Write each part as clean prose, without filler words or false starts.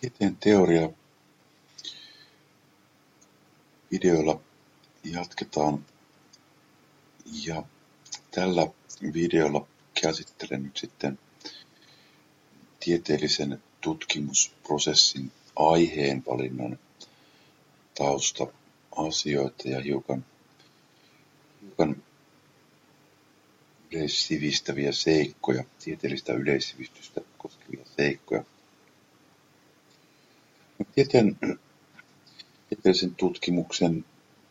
Tieteen teoria videolla jatketaan ja tällä videolla käsittelen nyt sitten tieteellisen tutkimusprosessin aiheenvalinnan tausta-asioita ja hiukan yleissivistäviä seikkoja, tieteellistä yleissivistystä koskevia seikkoja. Tieteellisen tutkimuksen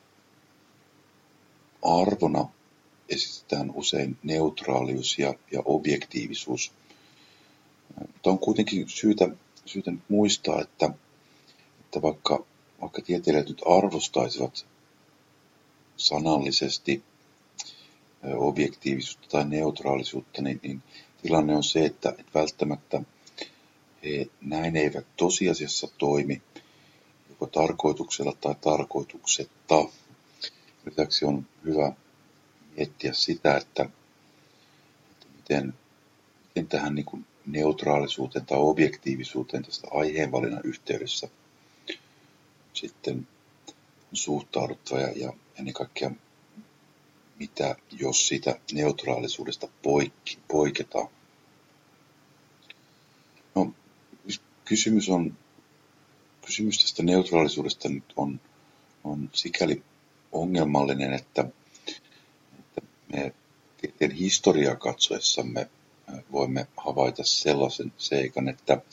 arvona esitetään usein neutraalius ja objektiivisuus. Mutta on kuitenkin syytä nyt muistaa, että vaikka tieteilijät nyt arvostaisivat sanallisesti objektiivisuutta tai neutraalisuutta, niin tilanne on se, että välttämättä he näin eivät tosiasiassa toimi joko tarkoituksella tai tarkoituksetta. Lisäksi on hyvä miettiä sitä, että miten tähän niin kuin neutraalisuuteen tai objektiivisuuteen tästä aiheenvalinnan yhteydessä sitten on suhtauduttava ja ennen kaikkea mitä jos siitä neutraalisuudesta poiketaan. No, kysymys tästä neutraalisuudesta nyt on sikäli ongelmallinen, että me tieteen historiaa katsoessamme voimme havaita sellaisen seikan, että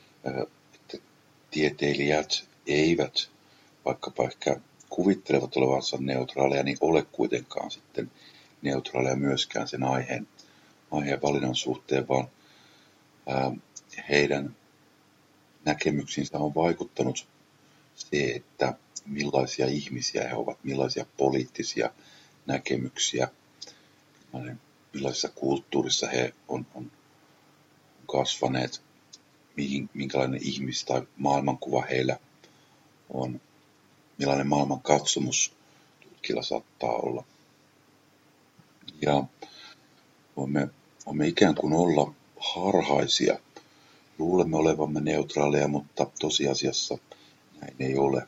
tieteilijät eivät, vaikkapa ehkä kuvittelevat olevansa neutraaleja, niin ole kuitenkaan sitten neutraaleja myöskään sen aiheen valinnan suhteen, vaan heidän näkemyksiinsä on vaikuttanut se, että millaisia ihmisiä he ovat, millaisia poliittisia näkemyksiä, millaisessa kulttuurissa he on kasvaneet, minkälainen ihmis- tai maailmankuva heillä on, millainen maailmankatsomus tutkilla saattaa olla. Ja voimme ikään kuin olla harhaisia. Luulemme olevamme neutraaleja, mutta tosiasiassa näin ei ole.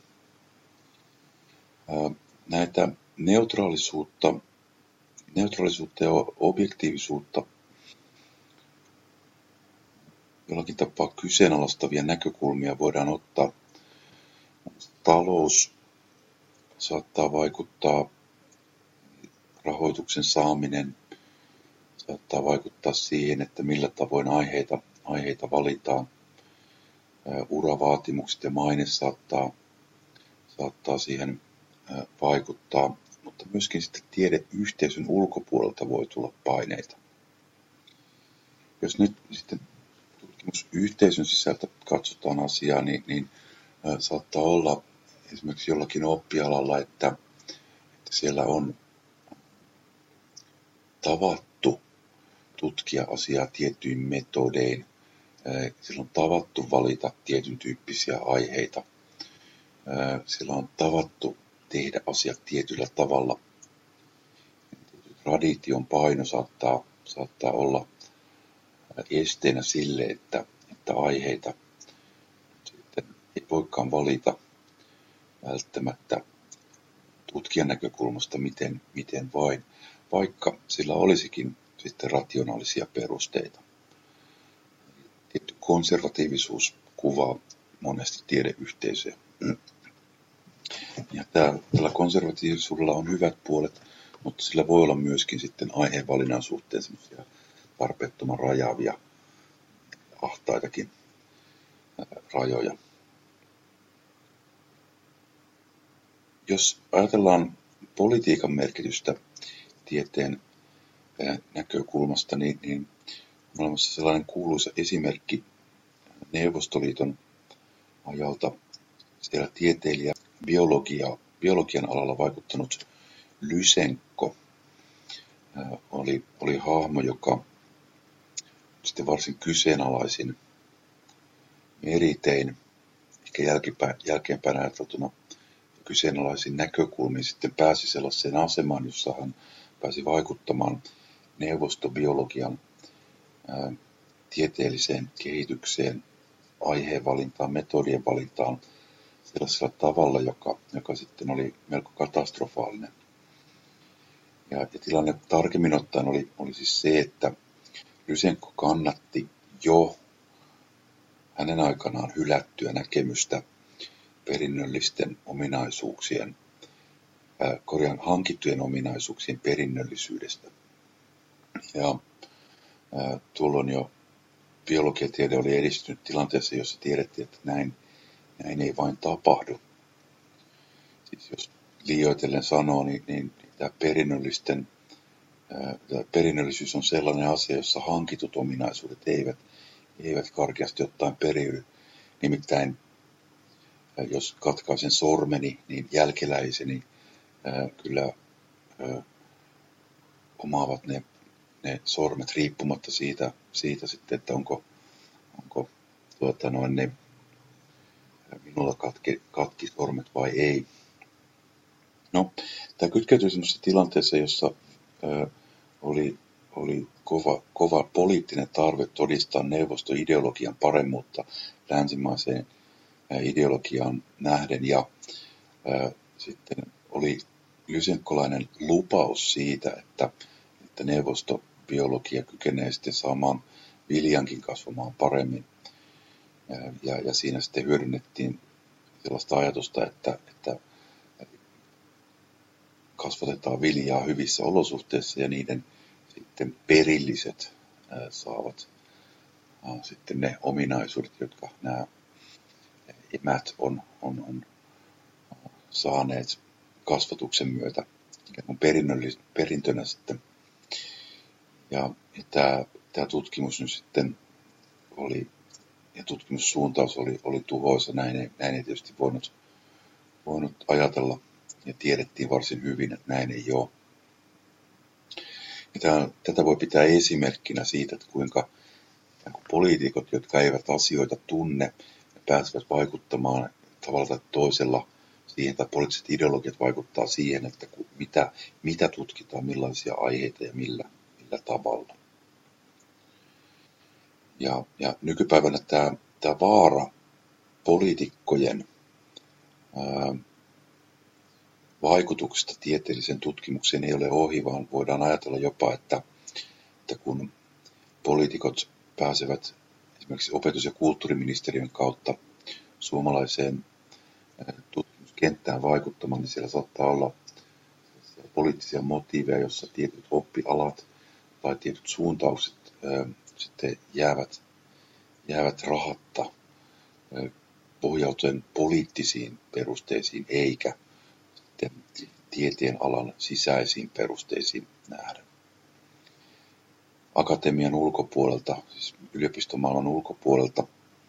Näitä neutraalisuutta ja objektiivisuutta jollakin tapaa kyseenalaistavia näkökulmia voidaan ottaa. Talous saattaa vaikuttaa, rahoituksen saaminen saattaa vaikuttaa siihen, että millä tavoin aiheita valitaan. Uravaatimukset ja maine saattaa siihen vaikuttaa, mutta myöskin sitten tiedeyhteisön ulkopuolelta voi tulla paineita. Jos nyt sitten tutkimusyhteisön sisältä katsotaan asiaa, niin saattaa olla esimerkiksi jollakin oppialalla, että siellä on tavattu tutkia asiaa tiettyin metodein. Siellä on tavattu valita tietyn tyyppisiä aiheita. Siellä on tavattu tehdä asiat tietyllä tavalla. Tradition paino saattaa olla esteenä sille, että aiheita sitten ei voikaan valita välttämättä tutkijan näkökulmasta miten vain, vaikka sillä olisikin sitten rationaalisia perusteita. Tietty konservatiivisuus kuvaa monesti tiedeyhteisöä. Ja tällä konservatiivisuudella on hyvät puolet, mutta sillä voi olla myöskin sitten aiheenvalinnan suhteen semmoisia tarpeettoman rajaavia, ahtaitakin rajoja. Jos ajatellaan politiikan merkitystä tieteen näkökulmasta, niin on olemassa sellainen kuuluisa esimerkki Neuvostoliiton ajalta. Siellä tieteilijä biologian alalla vaikuttanut Lysenko oli hahmo, joka sitten varsin kyseenalaisin meritein, ehkä jälkeenpäin ajateltuna kyseenalaisin näkökulmiin sitten pääsi sellaiseen asemaan, jossa hän pääsi vaikuttamaan neuvostobiologian tieteelliseen kehitykseen aiheen valintaan, metodien valintaan sellaisella tavalla, joka sitten oli melko katastrofaalinen. Ja tilanne tarkemmin ottaen oli siis se, että Lysenko kannatti jo hänen aikanaan hylättyä näkemystä perinnöllisten ominaisuuksien, hankittujen ominaisuuksien perinnöllisyydestä. Ja tuolloin jo biologiatiede oli edistynyt tilanteessa, jossa tiedettiin, että näin ei vain tapahdu. Siis jos liioitellen sanoo, niin tämä perinnöllisyys on sellainen asia, jossa hankitut ominaisuudet eivät karkeasti ottaen periydy. Nimittäin jos katkaisen sormeni, niin jälkeläiseni kyllä omaavat ne sormet riippumatta siitä sitten, että onko ne minulla katki sormet vai ei. No, tämä kytkeytyy sellaisessa tilanteessa, jossa oli kova poliittinen tarve todistaa neuvostoideologian paremmuutta länsimaiseen ideologiaan nähden, ja sitten oli lysenkolainen lupaus siitä, että neuvostobiologia kykenee sitten saamaan viljankin kasvamaan paremmin. Ja siinä sitten hyödynnettiin sellaista ajatusta, että kasvatetaan viljaa hyvissä olosuhteissa ja niiden sitten perilliset saavat sitten ne ominaisuudet, jotka nämä emät on saaneet kasvatuksen myötä ikään kuin perintönä sitten. Ja tämä tutkimus nyt sitten oli, ja tutkimussuuntaus oli tuhoisa, näin ei tietysti voinut ajatella, ja tiedettiin varsin hyvin, että näin ei ole. Ja tätä voi pitää esimerkkinä siitä, että kuinka poliitikot, jotka eivät asioita tunne, pääsevät vaikuttamaan tavalla tai toisella siihen, tai poliittiset ideologiat vaikuttaa siihen, että mitä tutkitaan, millaisia aiheita ja millä tavalla. Ja nykypäivänä tämä vaara poliitikkojen vaikutuksesta tieteelliseen tutkimukseen ei ole ohi, vaan voidaan ajatella jopa, että kun poliitikot pääsevät esimerkiksi opetus- ja kulttuuriministeriön kautta suomalaiseen tutkimuskenttään vaikuttamaan, niin siellä saattaa olla poliittisia motiiveja, jossa tietyt oppialat tai tietyt suuntaukset sitten jäävät rahatta pohjautuen poliittisiin perusteisiin eikä sitten tieteen alan sisäisiin perusteisiin nähden. Akatemian ulkopuolelta, siis yliopistomaailman ulkopuolelta,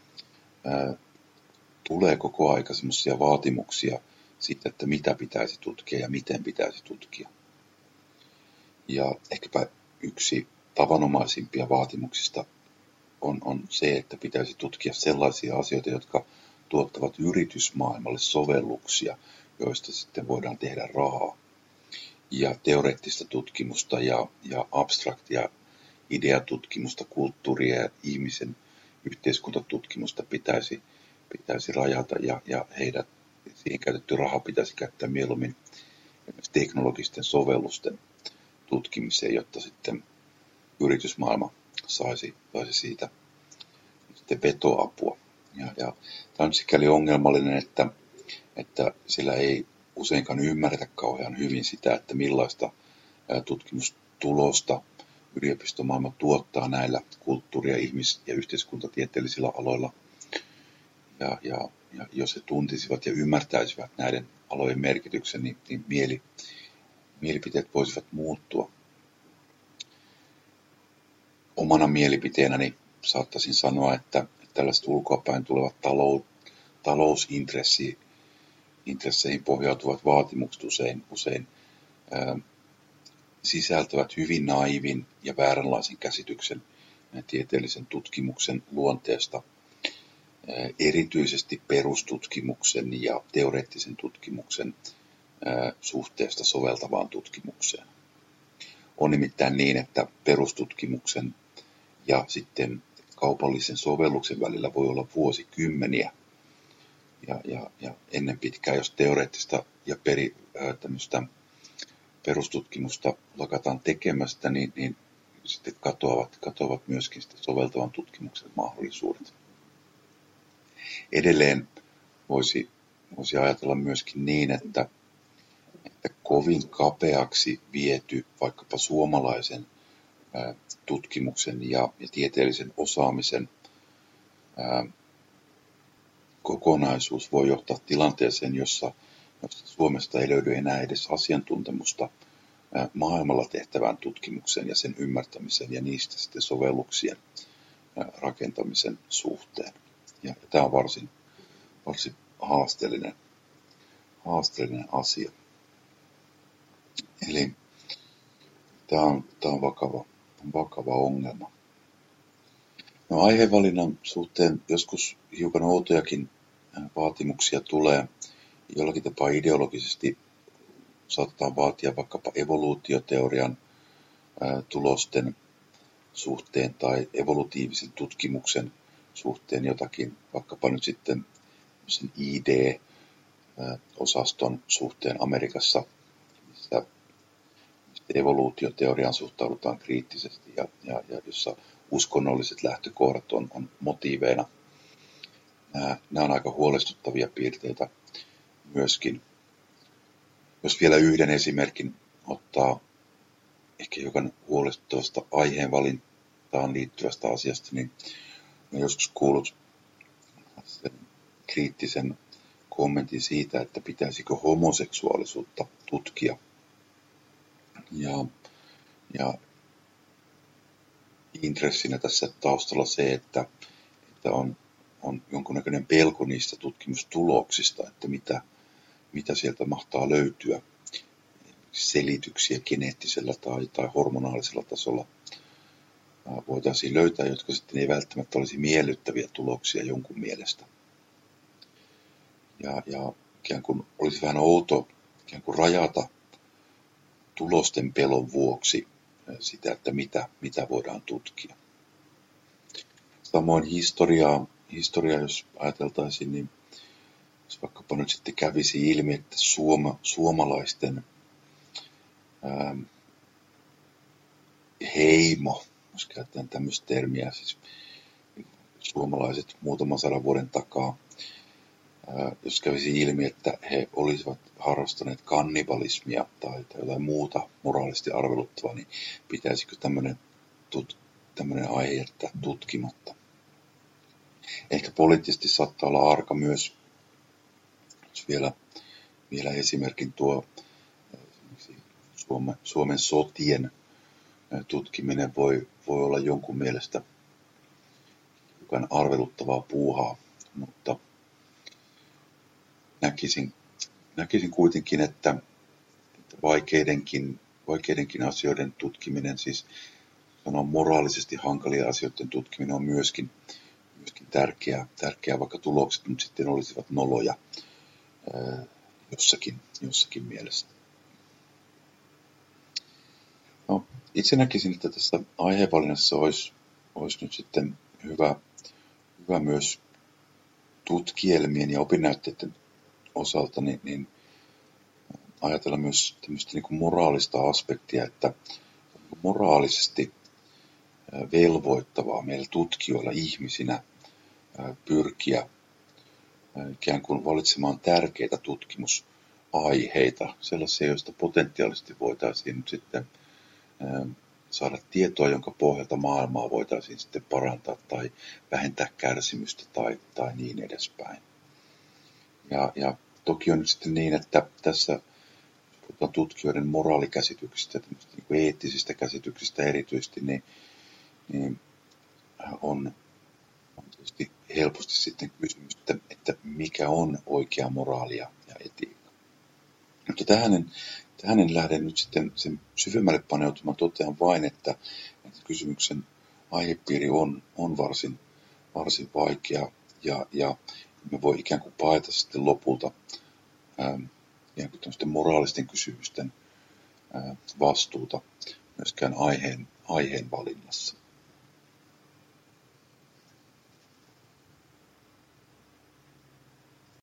tulee koko aika semmoisia vaatimuksia siitä, että mitä pitäisi tutkia ja miten pitäisi tutkia. Ja ehkäpä yksi tavanomaisimpia vaatimuksista on se, että pitäisi tutkia sellaisia asioita, jotka tuottavat yritysmaailmalle sovelluksia, joista sitten voidaan tehdä rahaa. Ja teoreettista tutkimusta ja abstraktia ideatutkimusta, kulttuuria ja ihmisen yhteiskuntatutkimusta pitäisi rajata, ja heidät siihen käytetty raha pitäisi käyttää mieluummin teknologisten sovellusten tutkimiseen, jotta sitten yritysmaailma saisi siitä sitten vetoapua. Ja tämä on sikäli ongelmallinen, että sillä ei useinkaan ymmärretä kauhean hyvin sitä, että millaista tutkimustulosta yliopistomaailma tuottaa näillä kulttuuri- ja ihmis- ja yhteiskuntatieteellisillä aloilla. Ja jos he tuntisivat ja ymmärtäisivät näiden alojen merkityksen, niin mielipiteet voisivat muuttua. Omana mielipiteenäni saattaisin sanoa, että tällaiset ulkoapäin tulevat talousintresseihin pohjautuvat vaatimukset usein sisältävät hyvin naivin ja vääränlaisen käsityksen tieteellisen tutkimuksen luonteesta, erityisesti perustutkimuksen ja teoreettisen tutkimuksen suhteesta soveltavaan tutkimukseen. On nimittäin niin, että perustutkimuksen ja sitten kaupallisen sovelluksen välillä voi olla vuosikymmeniä. Ja ennen pitkään, jos teoreettista ja tämmöistä perustutkimusta lakataan tekemästä, niin sitten katoavat myöskin sitten soveltavan tutkimuksen mahdollisuudet. Edelleen voisi ajatella myöskin niin, että kovin kapeaksi viety vaikkapa suomalaisen tutkimuksen ja tieteellisen osaamisen kokonaisuus voi johtaa tilanteeseen, jossa Suomesta ei löydy enää edes asiantuntemusta maailmalla tehtävään tutkimukseen ja sen ymmärtämisen ja niistä sitten sovelluksien rakentamisen suhteen. Ja tämä on varsin haasteellinen asia. Eli tämä on vakava ongelma. No, aiheenvalinnan suhteen joskus hiukan outojakin vaatimuksia tulee. Jollakin tapaa ideologisesti saatetaan vaatia vaikkapa evoluutioteorian tulosten suhteen tai evolutiivisen tutkimuksen suhteen jotakin, vaikkapa nyt sitten sen ID-osaston suhteen Amerikassa, missä evoluutioteoriaan suhtaudutaan kriittisesti ja jossa uskonnolliset lähtökohdat on motiiveina. Nämä on aika huolestuttavia piirteitä myöskin. Jos vielä yhden esimerkin ottaa ehkä hiukan huolestuttavasta aiheenvalintaan liittyvästä asiasta, niin olen joskus kuullut sen kriittisen kommentin siitä, että pitäisikö homoseksuaalisuutta tutkia. Ja intressinä tässä taustalla se, että on jonkunnäköinen pelko niistä tutkimustuloksista, että mitä sieltä mahtaa löytyä selityksiä geneettisellä tai hormonaalisella tasolla voitaisiin löytää, jotka sitten ei välttämättä olisi miellyttäviä tuloksia jonkun mielestä. Ja ikään kuin olisi vähän outo ikään kuin rajata tulosten pelon vuoksi sitä, että mitä voidaan tutkia. Samoin historiaa, jos ajateltaisiin, niin jos vaikkapa nyt sitten kävisi ilmi, että suomalaisten heimo, jos käytetään tämmöistä termiä, siis suomalaiset muutaman 100 vuoden takaa, jos kävisi ilmi, että he olisivat harrastaneet kannibalismia tai jotain muuta moraalisesti arveluttavaa, niin pitäisikö tämmöinen aihe jättää tutkimatta? Ehkä poliittisesti saattaa olla arka myös, jos vielä esimerkin tuo Suomen sotien tutkiminen voi olla jonkun mielestä hiukan arveluttavaa puuhaa, mutta näkisin kuitenkin, että vaikeidenkin asioiden tutkiminen, siis sanon moraalisesti hankalia asioiden tutkiminen on myöskin tärkeää, vaikka tulokset nyt sitten olisivat noloja jossakin mielessä. No, itse näkisin, että tässä aiheenvalinnassa olisi nyt sitten hyvä myös tutkielmien ja opinnäytteiden osalta niin ajatella myös tämmöistä niin kuin moraalista aspektia, että moraalisesti velvoittavaa meillä tutkijoilla ihmisinä pyrkiä ikään kuin valitsemaan tärkeitä tutkimusaiheita, sellaisia, joista potentiaalisesti voitaisiin nyt sitten saada tietoa, jonka pohjalta maailmaa voitaisiin sitten parantaa tai vähentää kärsimystä tai niin edespäin. Ja toki on nyt sitten niin, että tässä puhutaan tutkijoiden moraalikäsityksistä, niin kuin eettisistä käsityksistä erityisesti, niin on tietysti helposti sitten kysymys, että mikä on oikea moraali ja etiikka. Mutta tähän en lähde nyt sitten sen syvemmälle paneutumaan, totean vain, että kysymyksen aihepiiri on varsin vaikea ja me voi ikään kuin paeta sitten lopulta ikään kuin tämmöisten moraalisten kysymysten vastuuta myöskään aiheen valinnassa.